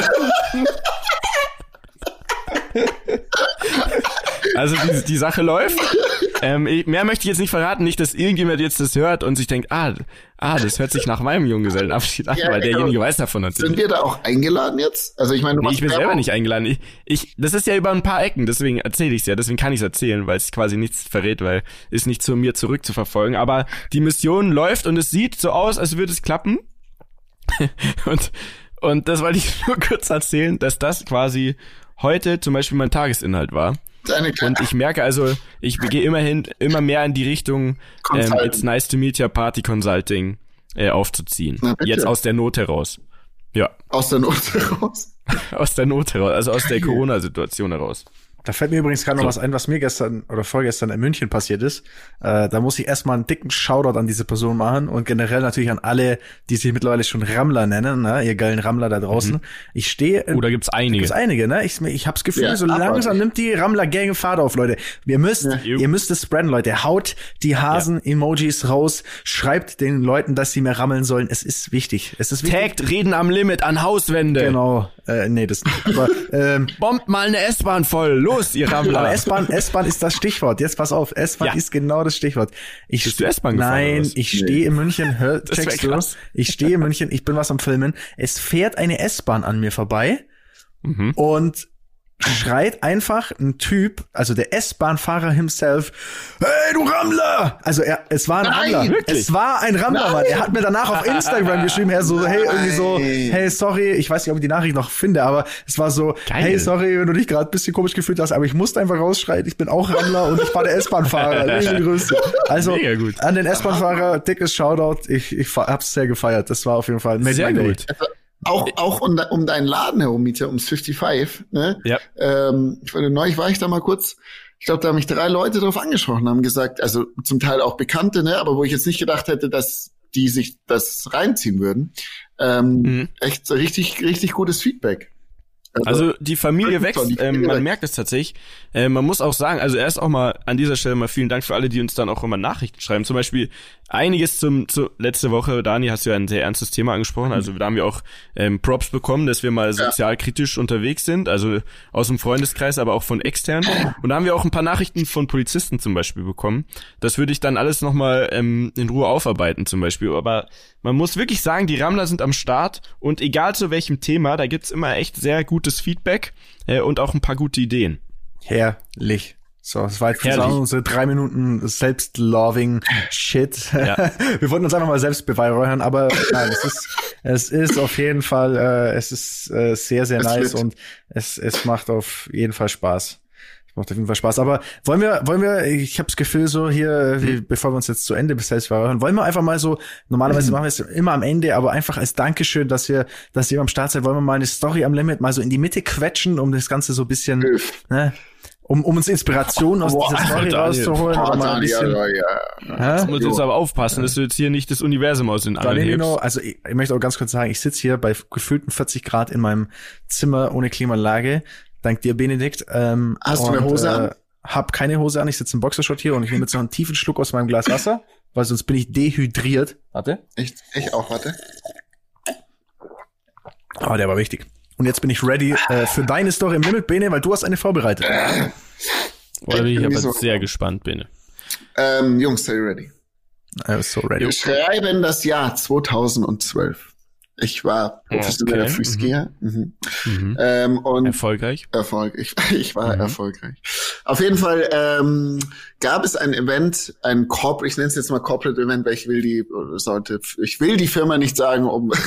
Also die Sache läuft. Mehr möchte ich jetzt nicht verraten, nicht, dass irgendjemand jetzt das hört und sich denkt, das hört sich nach meinem Junggesellenabschied an, weil derjenige weiß davon natürlich. Sind wir da auch eingeladen jetzt? Also ich meine, ich bin selber nicht eingeladen. Das ist ja über ein paar Ecken, deswegen erzähle ich es ja, deswegen kann ich es erzählen, weil es quasi nichts verrät, weil es nicht zu mir zurückzuverfolgen. Aber die Mission läuft und es sieht so aus, als würde es klappen. Und das wollte ich nur kurz erzählen, dass das quasi heute zum Beispiel mein Tagesinhalt war. Und ich merke also, ich gehe immer mehr in die Richtung It's nice to meet your Party Consulting aufzuziehen. Jetzt aus der Not heraus. Ja. Aus der Not heraus? Aus der Not heraus, also aus der Corona-Situation heraus. Da fällt mir übrigens gerade noch was ein, was mir gestern oder vorgestern in München passiert ist. Da muss ich erstmal einen dicken Shoutout an diese Person machen und generell natürlich an alle, die sich mittlerweile schon Rammler nennen, ne? Ihr geilen Rammler da draußen. Mhm. Ich stehe. Da gibt's einige. Gibt's einige, ne? Ich hab's Gefühl, so langsam nimmt die Rammler-Gang Fahrt auf, Leute. Ihr müsst es spreaden, Leute. Haut die Hasen-Emojis raus. Schreibt den Leuten, dass sie mehr rammeln sollen. Es ist wichtig. Taggt Reden am Limit an Hauswände. Genau. Nee, das nicht. Aber, bombt mal eine S-Bahn voll. Los, ihr Rammler. Aber S-Bahn ist das Stichwort. Jetzt pass auf. S-Bahn ist genau das Stichwort. Bist du S-Bahn gefahren? Nein, ich stehe in München. Checkst du? Ich stehe in München. Ich bin was am Filmen. Es fährt eine S-Bahn an mir vorbei. Und schreit einfach ein Typ, also der S-Bahn-Fahrer himself, hey, du Rammler! Also es war ein Rammler. Wirklich? Es war ein Rammler, Mann. Er hat mir danach auf Instagram geschrieben, hey, sorry, ich weiß nicht, ob ich die Nachricht noch finde, aber es war so, geil. Hey, sorry, wenn du dich gerade ein bisschen komisch gefühlt hast, aber ich musste einfach rausschreien, ich bin auch Rammler und ich war der S-Bahn-Fahrer. Liebe Grüße. Also, an den S-Bahn-Fahrer, dickes Shoutout, ich hab's sehr gefeiert. Das war auf jeden Fall sehr gut. Auch um deinen Laden herum, Mieter, ums 55, ne? Ja. Neulich war ich da mal kurz, ich glaube, da haben mich 3 Leute drauf angesprochen, haben gesagt, also zum Teil auch Bekannte, ne, aber wo ich jetzt nicht gedacht hätte, dass die sich das reinziehen würden. Echt richtig, richtig gutes Feedback. Also die Familie wächst, man merkt es tatsächlich. Man muss auch sagen, also erst auch mal an dieser Stelle mal vielen Dank für alle, die uns dann auch immer Nachrichten schreiben. Zum Beispiel einiges zu letzte Woche, Dani, hast du ja ein sehr ernstes Thema angesprochen. Also da haben wir auch Props bekommen, dass wir mal sozialkritisch unterwegs sind, also aus dem Freundeskreis, aber auch von extern. Und da haben wir auch ein paar Nachrichten von Polizisten zum Beispiel bekommen. Das würde ich dann alles nochmal in Ruhe aufarbeiten zum Beispiel. Aber man muss wirklich sagen, die Rammler sind am Start und egal zu welchem Thema, da gibt's immer echt sehr gutes Feedback und auch ein paar gute Ideen. Herrlich. So, das war jetzt unsere 3 Minuten Selbstloving Shit. Ja. Wir wollten uns einfach mal selbst beweihräuchern, aber nein, es ist auf jeden Fall, es ist sehr, sehr nice und es macht auf jeden Fall Spaß. Macht auf jeden Fall Spaß. Aber wollen wir, ich habe das Gefühl so hier, bevor wir uns jetzt zu Ende bis selbst hören, wollen wir einfach mal so, normalerweise machen wir es immer am Ende, aber einfach als Dankeschön, dass ihr am Start seid, wollen wir mal eine Story am Limit mal so in die Mitte quetschen, um das Ganze so ein bisschen, ne, um uns Inspiration aus dieser Story rauszuholen. Jetzt muss jetzt aber aufpassen, dass du jetzt hier nicht das Universum aus den Angeln hebst. Also ich möchte auch ganz kurz sagen, ich sitze hier bei gefühlten 40 Grad in meinem Zimmer ohne Klimaanlage. Dank dir, Benedikt. Hast du eine Hose an? Hab keine Hose an, ich sitze im Boxershort hier und ich nehme jetzt noch einen tiefen Schluck aus meinem Glas Wasser, weil sonst bin ich dehydriert. Warte. Ich auch, warte. Aber der war wichtig. Und jetzt bin ich ready für deine Story im Limit, Bene, weil du hast eine vorbereitet. Oder bin ich aber so sehr gespannt, Bene. Jungs, are you ready? So ready. Wir schreiben das Jahr 2012. Ich war professioneller Freeskier. Und erfolgreich? Ich war erfolgreich. Auf jeden Fall gab es ein Event, ich nenne es jetzt mal Corporate Event, weil ich will die Firma nicht sagen,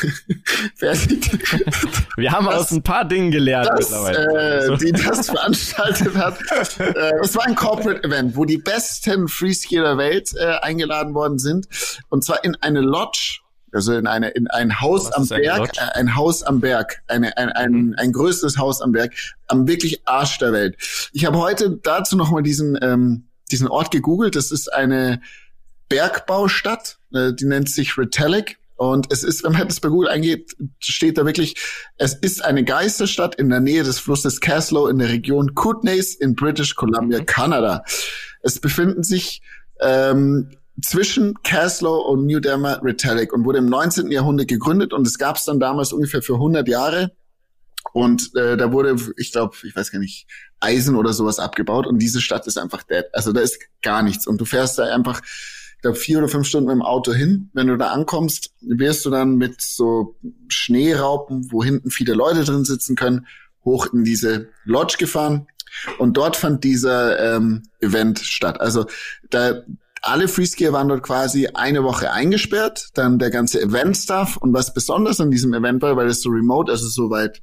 wir haben aus ein paar Dingen gelernt mittlerweile. Die das veranstaltet hat. Es war ein Corporate Event, wo die besten Freeskier der Welt eingeladen worden sind. Und zwar in eine Lodge. Also in ein Haus am Berg, ein Haus am Berg, ein größeres Haus am Berg, am wirklich Arsch der Welt. Ich habe heute dazu nochmal diesen Ort gegoogelt. Das ist eine Bergbaustadt, die nennt sich Retallick. Und es ist, wenn man das bei Google eingeht, steht da wirklich, es ist eine Geisterstadt in der Nähe des Flusses Caslow in der Region Kootenays in British Columbia, Kanada. Es befinden sich zwischen Caslow und New Derma Retallick und wurde im 19. Jahrhundert gegründet und es gab es dann damals ungefähr für 100 Jahre und da wurde, ich weiß gar nicht, Eisen oder sowas abgebaut und diese Stadt ist einfach dead. Also da ist gar nichts und du fährst da einfach, ich glaube 4 oder 5 Stunden mit dem Auto hin. Wenn du da ankommst, wirst du dann mit so Schneeraupen, wo hinten viele Leute drin sitzen können, hoch in diese Lodge gefahren und dort fand dieser Event statt. Also alle Freeskier waren dort quasi eine Woche eingesperrt, dann der ganze Event-Stuff und was besonders an diesem Event war, weil es so remote, also so weit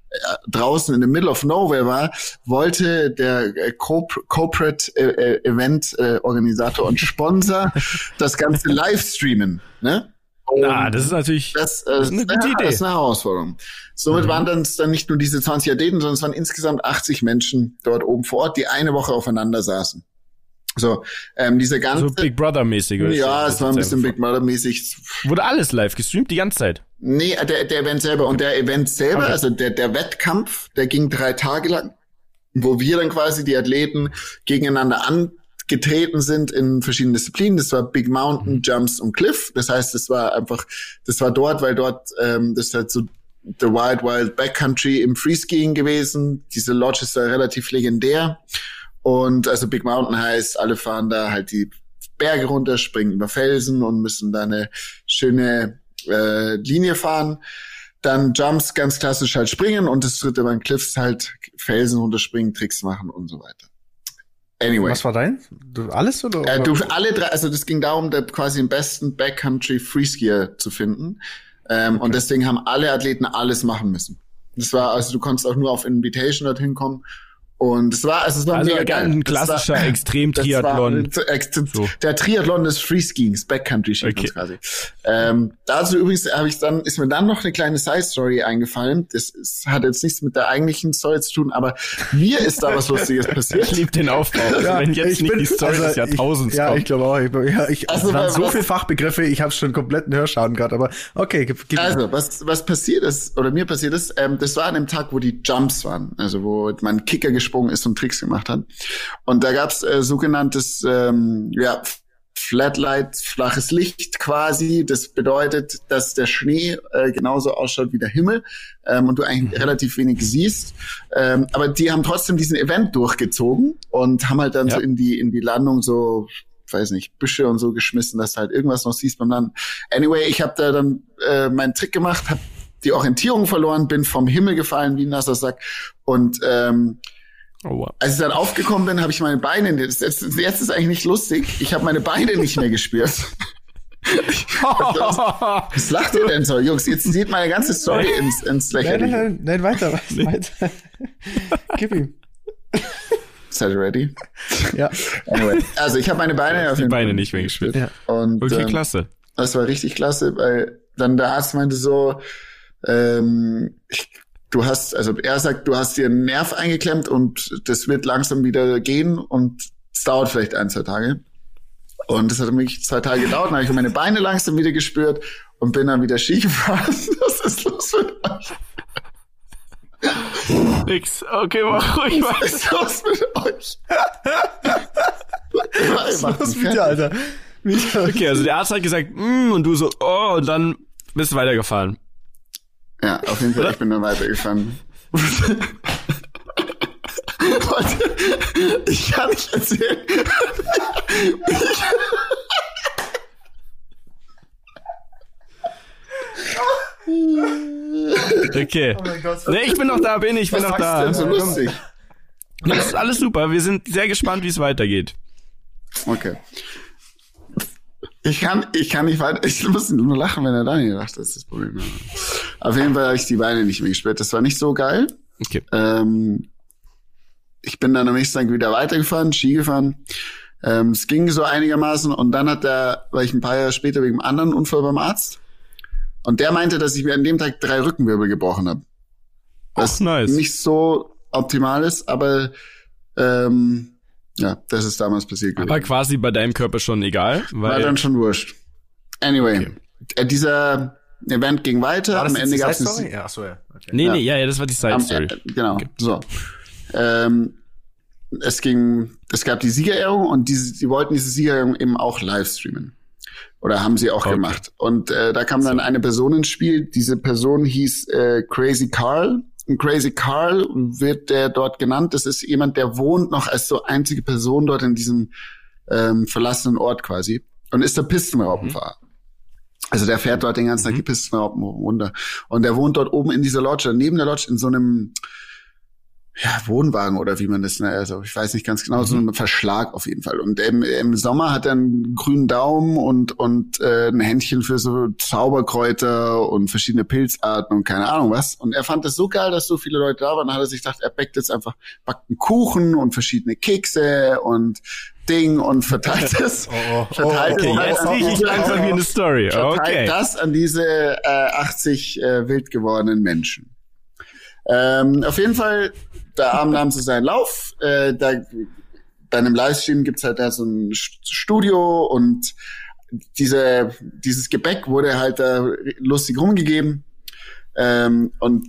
draußen in the middle of nowhere war, wollte der Corporate Event Organisator und Sponsor das Ganze live streamen, ne? Das ist natürlich das ist eine gute Idee. Das ist eine Herausforderung. Somit waren dann nicht nur diese 20 Athleten, sondern es waren insgesamt 80 Menschen dort oben vor Ort, die eine Woche aufeinander saßen. So, diese ganze... So Big Brother-mäßig. Ja, es war ein bisschen Big Brother-mäßig. Wurde alles live gestreamt, die ganze Zeit? Nee, der Event selber. Und der Event selber, okay. Also der Wettkampf, der ging 3 Tage lang, wo wir dann quasi die Athleten gegeneinander angetreten sind in verschiedenen Disziplinen. Das war Big Mountain, Jumps und Cliff. Das heißt, das war dort, weil dort, das ist halt so the Wild Backcountry im Freeskiing gewesen. Diese Lodge ist da relativ legendär. Und also Big Mountain heißt, alle fahren da halt die Berge runter, springen über Felsen und müssen da eine schöne Linie fahren. Dann Jumps, ganz klassisch halt springen, und das dritte waren Cliffs, halt Felsen runterspringen, Tricks machen und so weiter. Anyway. Was war dein? Alles oder? Alle 3, also das ging darum, quasi den besten Backcountry Freeskier zu finden. Okay. Und deswegen haben alle Athleten alles machen müssen. Das war, also du konntest auch nur auf Invitation dorthin kommen. Und es war mega geil. Ein klassischer Extrem-Triathlon. Der Triathlon des Freeskiings, Backcountry quasi. Dazu übrigens ist mir dann noch eine kleine Side-Story eingefallen. Das hat jetzt nichts mit der eigentlichen Story zu tun, aber mir ist da was Lustiges passiert. Ich liebe den Aufbau. Also wenn jetzt nicht die Story des Jahrtausends kommt. Ja, ich glaube auch. Es waren so viele Fachbegriffe, ich habe schon kompletten Hörschaden gerade, aber okay. Also, was passiert ist, oder mir passiert ist, das war an dem Tag, wo die Jumps waren, also wo mein Kicker gesprungen ist und Tricks gemacht hat. Und da gab's sogenanntes Flatlight, flaches Licht quasi. Das bedeutet, dass der Schnee genauso ausschaut wie der Himmel und du eigentlich relativ wenig siehst. Aber die haben trotzdem diesen Event durchgezogen und haben halt dann so in die Landung so, weiß nicht, Büsche und so geschmissen, dass du halt irgendwas noch siehst beim Landen. Anyway, ich habe da dann meinen Trick gemacht, habe die Orientierung verloren, bin vom Himmel gefallen wie ein nasser Sack und als ich dann aufgekommen bin, habe ich meine Beine, jetzt ist eigentlich nicht lustig, ich habe meine Beine nicht mehr gespürt. Was lacht ihr denn so, Jungs? Jetzt sieht meine ganze Story ins Lächerliche. Nein, weiter. Gib ihm. Seid ihr ready? Ja. Anyway, also ich habe meine Beine auf jeden Fall nicht mehr gespürt. Ja. Und, okay, klasse. Das war richtig klasse, weil dann der Arzt meinte so, er sagt, du hast dir einen Nerv eingeklemmt und das wird langsam wieder gehen und es dauert vielleicht 1-2 Tage. Und das hat mich 2 Tage gedauert, dann habe ich meine Beine langsam wieder gespürt und bin dann wieder Ski gefahren. Was ist los mit euch? Nix. Okay, mach ruhig weiter. Was ist los mit euch? Was ist los mit dir, Alter? Okay, also der Arzt hat gesagt, und du so, und dann bist du weitergefahren. Ja, auf jeden Fall, ich bin dann weitergefahren. Ich kann nicht erzählen. Okay. Oh mein Gott, nee, ich bin noch da, bin noch da. Das ist denn so lustig? Das ist alles super, wir sind sehr gespannt, wie es weitergeht. Okay. Ich kann nicht weiter, ich muss nur lachen, wenn er Daniel lacht, das ist das Problem. Auf jeden Fall habe ich die Beine nicht mehr gespürt, das war nicht so geil. Okay. Ich bin dann am nächsten Tag wieder weitergefahren, Ski gefahren. Es ging so einigermaßen und dann war ich ein paar Jahre später wegen einem anderen Unfall beim Arzt. Und der meinte, dass ich mir an dem Tag 3 Rückenwirbel gebrochen habe. Was nice. Nicht so optimal ist, aber ja, das ist damals passiert gewesen. Aber quasi bei deinem Körper schon egal? War dann schon wurscht. Anyway, dieser Event ging weiter. Am Ende gab es eine... Ja, achso, ja. Okay. Nee, das war die Side-Story. Genau, okay. So. Es gab die Siegerehrung und die wollten diese Siegerehrung eben auch live streamen. Oder haben sie auch gemacht. Und da kam dann eine Person ins Spiel. Diese Person hieß Crazy Carl. Und Crazy Carl wird der dort genannt. Das ist jemand, der wohnt noch als so einzige Person dort in diesem verlassenen Ort quasi. Und ist der Pistenraupenfahrer. Also der fährt dort den ganzen Tag die Pistenraupen runter. Und der wohnt dort oben in dieser Lodge, neben der Lodge in so einem, Wohnwagen oder wie man das, also ich weiß nicht ganz genau, so ein Verschlag auf jeden Fall. Und im Sommer hat er einen grünen Daumen und ein Händchen für so Zauberkräuter und verschiedene Pilzarten und keine Ahnung was. Und er fand das so geil, dass so viele Leute da waren. Dann hat er sich gedacht, er backt einen Kuchen und verschiedene Kekse und Ding und verteilt es. Verteilt jetzt rieche ich langsam wie eine Story. Verteilt das an diese 80 wild gewordenen Menschen. Auf jeden Fall, der Abend nahm zu seinen Lauf. Bei einem Livestream gibt's halt da so ein Studio und dieses Gebäck wurde halt da lustig rumgegeben. Und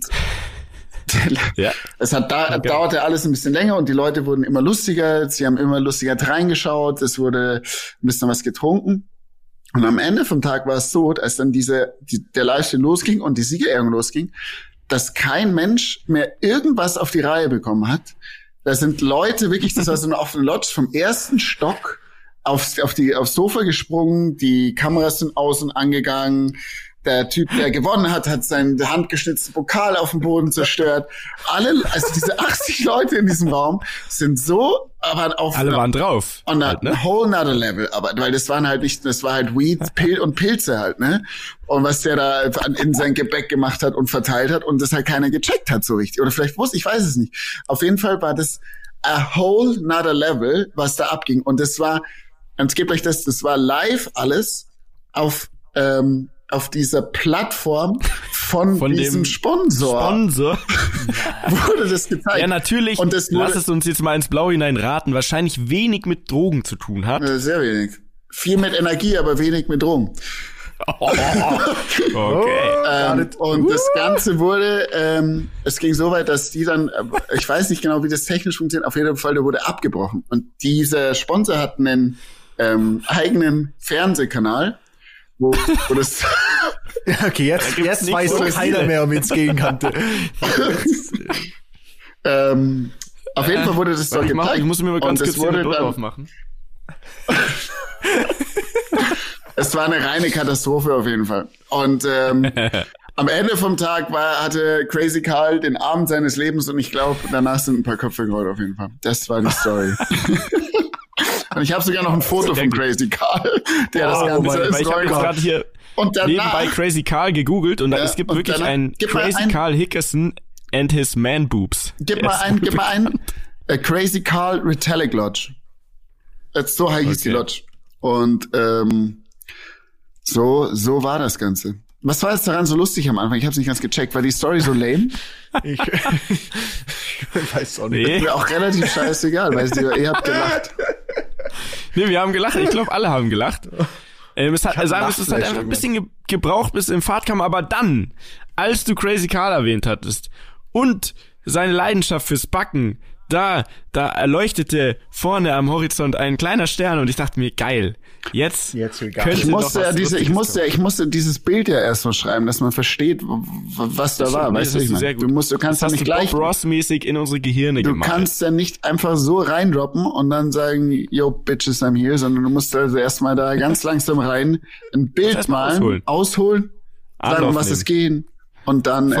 es dauerte alles ein bisschen länger und die Leute wurden immer lustiger. Sie haben immer lustiger reingeschaut. Es wurde ein bisschen was getrunken. Und am Ende vom Tag war es so, als dann der Livestream losging und die Siegerehrung losging, dass kein Mensch mehr irgendwas auf die Reihe bekommen hat. Da sind Leute wirklich, das war so eine offene Lodge, vom ersten Stock aufs Sofa gesprungen, die Kameras sind außen angegangen, der Typ, der gewonnen hat, hat seinen handgeschnitzten Pokal auf dem Boden zerstört. Also diese 80 Leute in diesem Raum sind so, aber alle waren drauf. On a whole nother level. Aber, weil das war halt Weed und Pilze halt, ne? Und was der da in sein Gebäck gemacht hat und verteilt hat und das halt keiner gecheckt hat so richtig. Oder vielleicht ich weiß es nicht. Auf jeden Fall war das a whole nother level, was da abging. Und das war war live alles auf dieser Plattform von diesem Sponsor wurde das gezeigt. Ja, natürlich, und lass es uns jetzt mal ins Blaue hinein raten, wahrscheinlich wenig mit Drogen zu tun hat. Sehr wenig. Viel mit Energie, aber wenig mit Drogen. Okay. Und das Ganze wurde, es ging so weit, dass die dann, ich weiß nicht genau, wie das technisch funktioniert, auf jeden Fall, der wurde abgebrochen. Und dieser Sponsor hat einen eigenen Fernsehkanal, wo das okay, jetzt weiß doch keiner mehr, um ins Gegenkante. Auf jeden Fall wurde das so gezeigt. Ich muss mir mal ganz kurz den Brot aufmachen. Es war eine reine Katastrophe auf jeden Fall. Und am Ende vom Tag hatte Crazy Carl den Abend seines Lebens und ich glaube, danach sind ein paar Köpfe gerollt auf jeden Fall. Das war die Story. Und ich habe sogar noch ein Foto von Crazy Carl, der das Ganze ist. Ich habe gerade hier nebenbei Crazy Carl gegoogelt und es gibt wirklich einen Crazy Carl Hickerson and his man boobs. Gib mal ein Crazy Carl Retallic Lodge. So hieß die Lodge. Und so war das Ganze. Was war jetzt daran so lustig am Anfang? Ich habe es nicht ganz gecheckt. War die Story so lame? Ich weiß auch nicht. Ist mir auch relativ scheißegal, weil ihr habt gelacht. Nee, wir haben gelacht. Ich glaube, alle haben gelacht. Es hat einfach ein bisschen gebraucht, bis im Fahrt kam. Aber dann, als du Crazy Carl erwähnt hattest und seine Leidenschaft fürs Backen, da erleuchtete vorne am Horizont ein kleiner Stern und ich dachte mir, geil. Jetzt ich musste dieses Bild ja erst mal schreiben, dass man versteht, was da war. Weißt du, ich meine, du kannst ja nicht gleich Bob Ross-mäßig in unsere Gehirne gemacht. Du kannst ja nicht einfach so reindroppen und dann sagen, yo, bitches, I'm here, sondern du musst also erstmal da ganz langsam rein, ein Bild malen, ausholen, sagen, um was es geht und dann,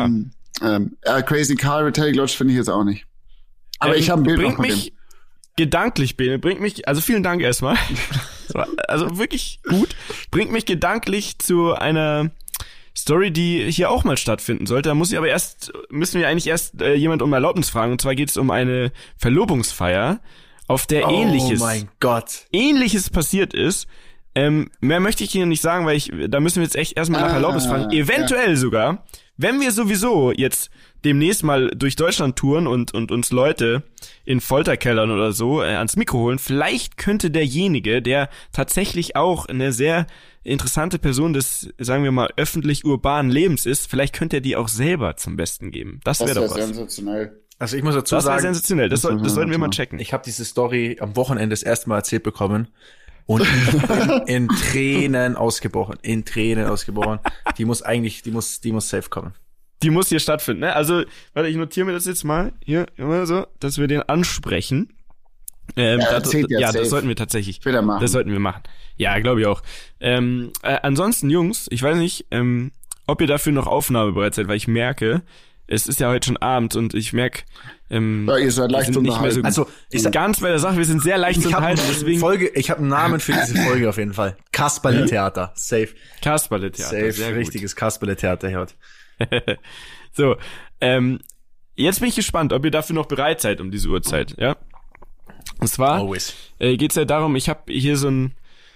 Crazy Carl Retallic Lodge finde ich jetzt auch nicht. Aber ich habe ein Bild noch von dem. Gedanklich, Bene, also vielen Dank erstmal. Also wirklich gut. Bringt mich gedanklich zu einer Story, die hier auch mal stattfinden sollte. Da müssen wir eigentlich erst jemand um Erlaubnis fragen. Und zwar geht es um eine Verlobungsfeier, auf der Ähnliches passiert ist. Mehr möchte ich Ihnen nicht sagen, weil da müssen wir jetzt echt erstmal nach Erlaubnis fragen. Eventuell sogar, wenn wir sowieso jetzt demnächst mal durch Deutschland touren und uns Leute in Folterkellern oder so ans Mikro holen, vielleicht könnte derjenige, der tatsächlich auch eine sehr interessante Person des, sagen wir mal, öffentlich-urbanen Lebens ist, vielleicht könnte er die auch selber zum Besten geben. Das wäre doch was. Sensationell. Also ich muss dazu sagen, sensationell. Das sollten wir mal checken. Ich habe diese Story am Wochenende das erste Mal erzählt bekommen. Und ich bin in Tränen ausgebrochen. Die muss safe kommen. Die muss hier stattfinden, ne? Also, warte, ich notiere mir das jetzt mal hier immer so, dass wir den ansprechen. Das sollten wir tatsächlich. Das sollten wir machen. Ja, glaube ich auch. Ansonsten, Jungs, ich weiß nicht, ob ihr dafür noch Aufnahme bereit seid, weil ich merke, es ist ja heute schon Abend und ich merke, ihr seid leicht zu unterhalten. Also, ganz bei der Sache, wir sind sehr leicht zu unterhalten, deswegen. Ich habe einen Namen für diese Folge auf jeden Fall. Kasperle-Theater. Safe. Kasperle-Theater. Safe, sehr richtiges Kasperle-Theater heute. So, jetzt bin ich gespannt, ob ihr dafür noch bereit seid um diese Uhrzeit, ja? Und zwar geht's ja darum, ich habe ja hier so einen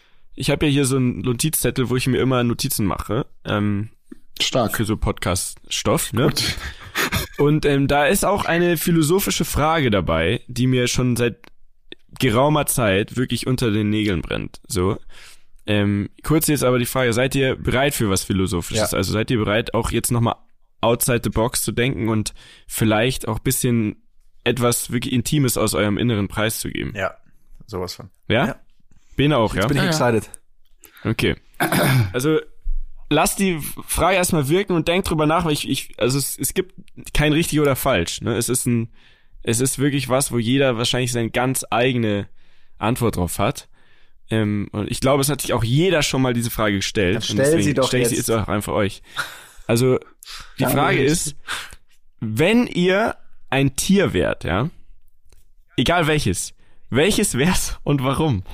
Notizzettel, wo ich mir immer Notizen mache. Stark. Für so Podcast-Stoff, ne? Gut. Und da ist auch eine philosophische Frage dabei, die mir schon seit geraumer Zeit wirklich unter den Nägeln brennt. So. Kurz jetzt aber die Frage, seid ihr bereit für was Philosophisches? Ja. Also seid ihr bereit, auch jetzt nochmal outside the box zu denken und vielleicht auch bisschen etwas wirklich Intimes aus eurem inneren Preis zu geben? Ja, sowas von. Ja? Bene auch, jetzt bin ich excited. Okay. Also lasst die Frage erstmal wirken und denkt drüber nach, weil es gibt kein richtig oder falsch. Ne? Es ist wirklich was, wo jeder wahrscheinlich seine ganz eigene Antwort drauf hat. Und ich glaube, es hat sich auch jeder schon mal diese Frage gestellt. Dann stell sie doch jetzt. Sie jetzt auch einfach euch. Also die Frage ist, wenn ihr ein Tier wärt, ja, egal welches wär's und warum?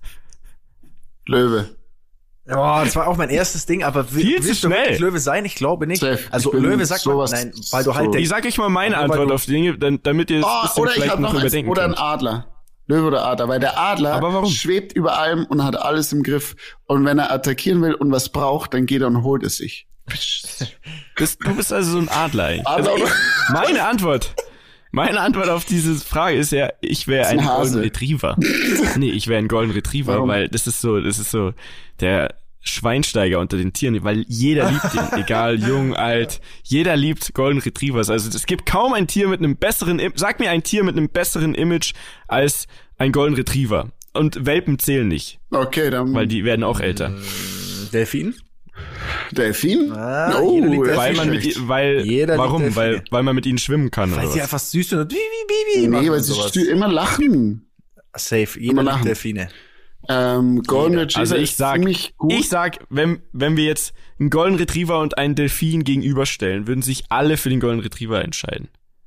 Löwe. Oh, das war auch mein erstes Ding, aber willst du wirklich Löwe sein? Ich glaube nicht. Safe. Also Löwe sagt man, nein, weil du halt Ich sag euch mal meine Antwort auf Dinge, damit ihr es vielleicht noch überdenken oder könnt. Oder ein Adler. Löwe oder Adler, weil der Adler schwebt über allem und hat alles im Griff. Und wenn er attackieren will und was braucht, dann geht er und holt es sich. Du bist also so ein Adler, ey. Meine Antwort auf diese Frage ist ja, ich wäre ein Golden Retriever. Nee, ich wäre ein Golden Retriever, warum? Weil das ist so der Schweinsteiger unter den Tieren, weil jeder liebt den, egal jung, alt, jeder liebt Golden Retrievers. Also es gibt kaum ein Tier mit einem besseren, sag mir ein Tier mit einem besseren Image als ein Golden Retriever. Und Welpen zählen nicht. Okay, dann. Weil die werden auch älter. Delfin? Weil man mit ihnen schwimmen kann. Weil sie einfach süß sind. Nee, weil sie immer lachen. Safe, jeder liebt Delfine. Golden Retriever also ich sag, wenn wir jetzt einen Golden Retriever und einen Delfin gegenüberstellen, würden sich alle für den Golden Retriever entscheiden.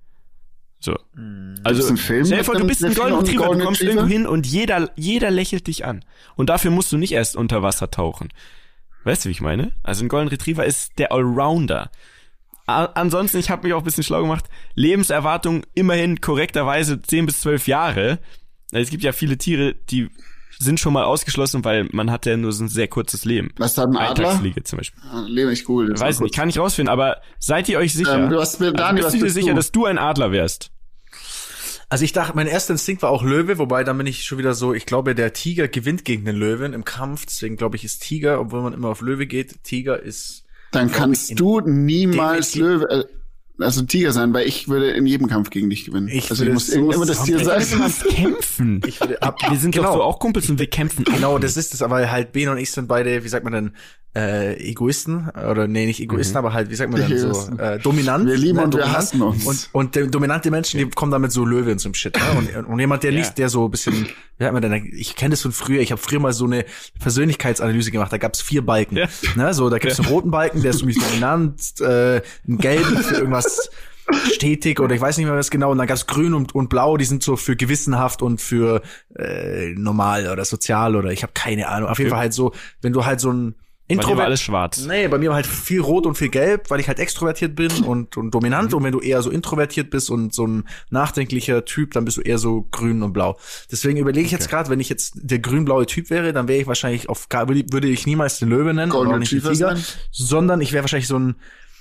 So. Also, stell dir vor, du bist ein Golden Retriever, du kommst irgendwo hin und jeder lächelt dich an. Und dafür musst du nicht erst unter Wasser tauchen. Weißt du, wie ich meine? Also ein Golden Retriever ist der Allrounder. Ansonsten, ich habe mich auch ein bisschen schlau gemacht, Lebenserwartung immerhin korrekterweise 10 bis 12 Jahre. Es gibt ja viele Tiere, die sind schon mal ausgeschlossen, weil man hat ja nur so ein sehr kurzes Leben. Was hat ein Adler? Eintagsfliege zum Beispiel. Lebe ich cool. Weiß nicht, kann ich rausfinden, aber seid ihr euch sicher? Bist du dir sicher, dass du ein Adler wärst? Also ich dachte, mein erster Instinkt war auch Löwe, wobei dann bin ich schon wieder so, ich glaube, der Tiger gewinnt gegen den Löwen im Kampf, deswegen glaube ich, ist Tiger, obwohl man immer auf Löwe geht, Tiger ist... Dann kannst du niemals Löwe... Also Tiger sein, weil ich würde in jedem Kampf gegen dich gewinnen. Ich muss immer das Tier sein. Kämpfen. Wir sind doch so auch Kumpels und wir kämpfen. Genau, das ist es, aber halt Ben und ich sind beide, wie sagt man denn, Egoisten, oder nee, nicht Egoisten, aber halt, wie sagt man denn so, dominant. Wir lieben und wir hassen uns. Und dominante Menschen, die kommen damit so Löwe und so Shit, ne? Und jemand, der nicht, der so ein bisschen, wie sagt man denn, ich kenne das von früher, ich habe früher mal so eine Persönlichkeitsanalyse gemacht, da gab's 4 Balken, ne? So, da gibt's einen roten Balken, der ist für mich dominant, einen gelben für irgendwas stetig oder ich weiß nicht mehr was genau, und dann gab's grün und blau, die sind so für gewissenhaft und für normal oder sozial oder ich habe keine Ahnung, auf jeden Fall halt so, wenn du halt so ein Introvert. War alles schwarz. Nee, bei mir war halt viel rot und viel gelb, weil ich halt extrovertiert bin und dominant. Und wenn du eher so introvertiert bist und so ein nachdenklicher Typ, dann bist du eher so grün und blau. Deswegen überlege ich jetzt gerade, wenn ich jetzt der grün-blaue Typ wäre, dann wäre ich wahrscheinlich würde ich niemals den Löwe nennen, oder nicht den Tiger, sondern ich wäre wahrscheinlich so ein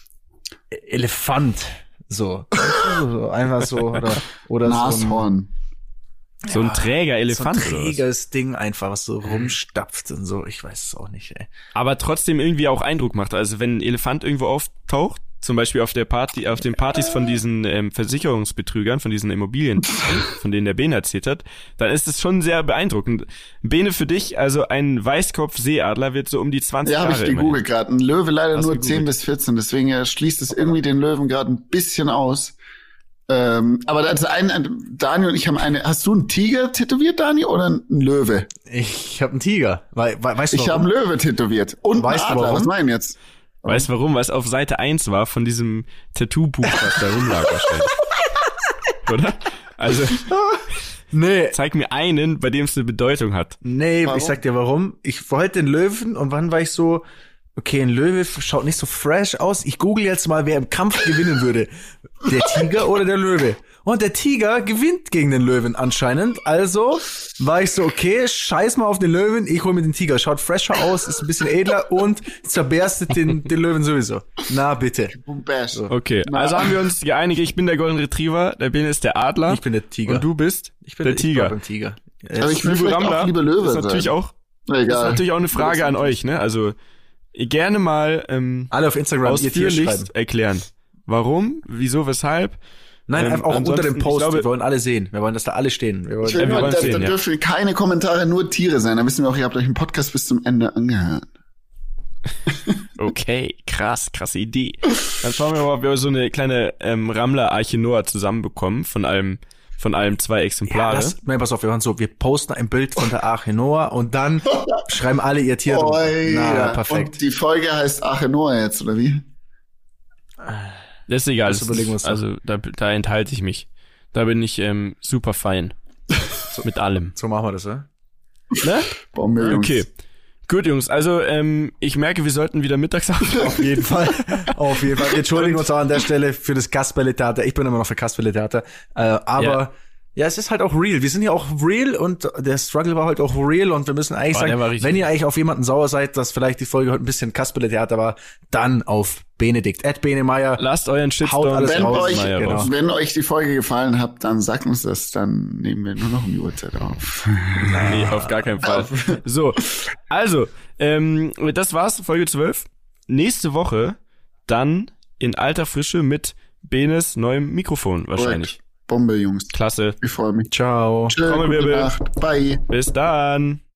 Elefant. So. Einfach so. Oder Nashorn. So ein träger Elefant. So ein träges Ding einfach, was so rumstapft und so. Ich weiß es auch nicht, ey. Aber trotzdem irgendwie auch Eindruck macht. Also wenn ein Elefant irgendwo auftaucht, zum Beispiel auf den Partys von diesen Versicherungsbetrügern, von diesen Immobilien, von denen der Bene erzählt hat, dann ist es schon sehr beeindruckend. Bene, für dich, also ein Weißkopf-Seeadler wird so um die 20 Jahre. Ja, habe ich gegoogelt gerade. Ein Löwe leider nur 10 bis 14, deswegen schließt es irgendwie den Löwen gerade ein bisschen aus. Aber also Dani und ich haben hast du einen Tiger tätowiert, Dani, oder einen Löwe? Ich habe einen Tiger. Weißt du ich habe einen Löwe tätowiert. Und einen Adler, was meinen jetzt? Weißt du warum? Weil es auf Seite 1 war von diesem Tattoo-Buch, was da rumlag wahrscheinlich. Oder? Also, nee. Zeig mir einen, bei dem es eine Bedeutung hat. Nee, warum? Ich sag dir warum. Ich wollte den Löwen und wann war ich so, okay, ein Löwe schaut nicht so fresh aus. Ich google jetzt mal, wer im Kampf gewinnen würde. Der Tiger oder der Löwe? Und der Tiger gewinnt gegen den Löwen anscheinend. Also war ich so, okay, scheiß mal auf den Löwen, ich hol mir den Tiger. Schaut fresher aus, ist ein bisschen edler und zerberstet den Löwen sowieso. Na, bitte. So. Okay, also haben wir uns geeinigt, ich bin der Golden Retriever, der Ben ist der Adler. Ich bin der Tiger. Und du bist der Tiger. Ich bin Tiger. Aber ich will vielleicht auch lieber Löwe sein. Das ist natürlich auch eine Frage an euch, ne? Also gerne mal alle auf Instagram ausführlich erklären. Warum, wieso, weshalb? Nein, einfach auch unter dem Post, wir wollen alle sehen. Wir wollen, dass da alle stehen. Wir wollen, da dürfen keine Kommentare, nur Tiere sein. Da wissen wir auch, ihr habt euch einen Podcast bis zum Ende angehört. Okay, krasse Idee. Dann schauen wir mal, ob wir so eine kleine Rammler-Arche Noah zusammenbekommen, von allem 2 Exemplare. Ja, pass auf, wir posten ein Bild von der Arche Noah und dann schreiben alle ihr Tier drauf. Na, perfekt. Und die Folge heißt Arche Noah jetzt, oder wie? Das ist egal, also da enthalte ich mich. Da bin ich super fein. Mit allem. So machen wir das, ja? Ne? Bombe, Jungs. Okay. Gut, Jungs, also ich merke, wir sollten wieder mittags aufnehmen. Auf jeden Fall. Auf jeden Fall. Wir entschuldigen uns auch an der Stelle für das Kasperle-Theater. Ich bin immer noch für Kasperle-Theater. Aber ja, es ist halt auch real. Wir sind ja auch real und der Struggle war halt auch real und wir müssen eigentlich sagen, wenn ihr eigentlich auf jemanden sauer seid, dass vielleicht die Folge heute ein bisschen Kasperle-Theater war, dann auf Benedikt, @Benemeyer. Lasst euren Shitstorm wenn euch die Folge gefallen hat, dann sagt uns das, dann nehmen wir nur noch um die Uhrzeit auf. Nee, auf gar keinen Fall. So, also, das war's, Folge 12. Nächste Woche dann in alter Frische mit Benes neuem Mikrofon wahrscheinlich. Bombe, Jungs. Klasse. Ich freue mich. Ciao. Tschö, gute Nacht. Bye. Bis dann.